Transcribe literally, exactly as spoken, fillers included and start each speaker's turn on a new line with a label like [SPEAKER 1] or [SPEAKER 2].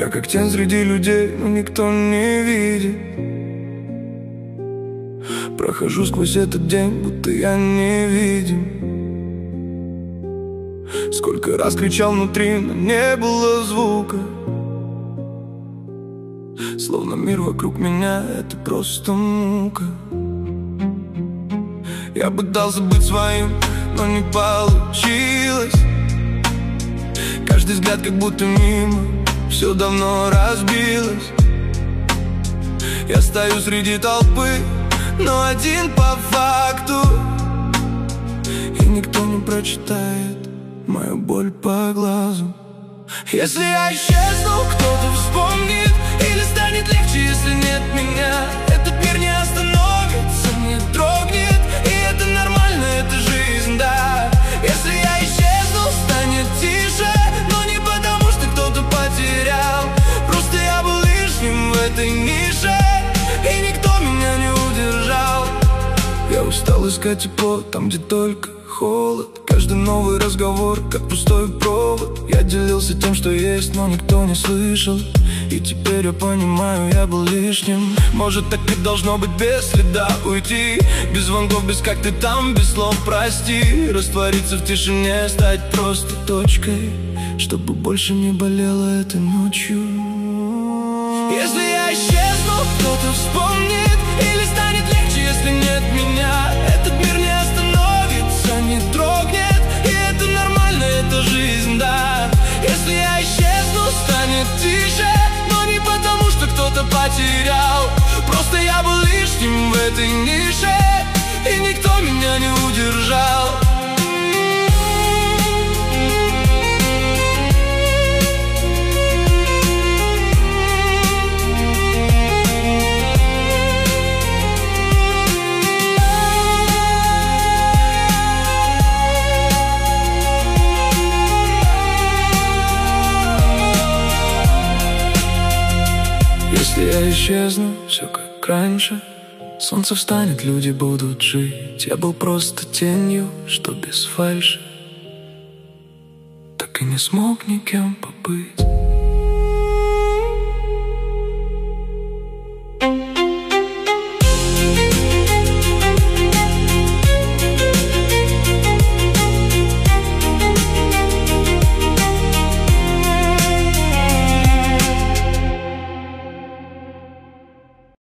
[SPEAKER 1] Я как тень среди людей, но никто не видит. Прохожу сквозь этот день, будто я невидим. Сколько раз кричал внутри, но не было звука. Словно мир вокруг меня — это просто мука. Я пытался быть своим, но не получилось. Каждый взгляд как будто мимо, все давно разбилось. Я стою среди толпы, но один по факту, и никто не прочитает мою боль по глазу. Если я исчезну, кто-то вспомнит, или станет легче, если нет меня. Этот мир не остановится, не дрогнет, и это нормально, это жизнь, да. Если я исчезну, станет тише, но не потому, что кто-то потерял. Просто я был лишним в этой нише, и никто меня не удержал. Я устал искать тепло там, где только холод. Каждый новый разговор, как пустой провод. Я делился тем, что есть, но никто не слышал. И теперь я понимаю, я был лишним. Может, так и должно быть, без следа уйти, без звонков, без как ты там, без слов прости. Раствориться в тишине, стать просто точкой, чтобы больше не болело этой ночью. Если я исчезну, кто-то вспомнит, или станет легче, если нет меня. Этот мир не остановится, не дрогнет, и это нормально, это жизнь, да. Если я исчезну, станет тише, но не потому, что кто-то потерял. Просто я был лишним в этой нише, и никто меня не удержал. Если я исчезну, все как раньше. Солнце встанет, люди будут жить. Я был просто тенью, что без фальши, так и не смог никем побыть.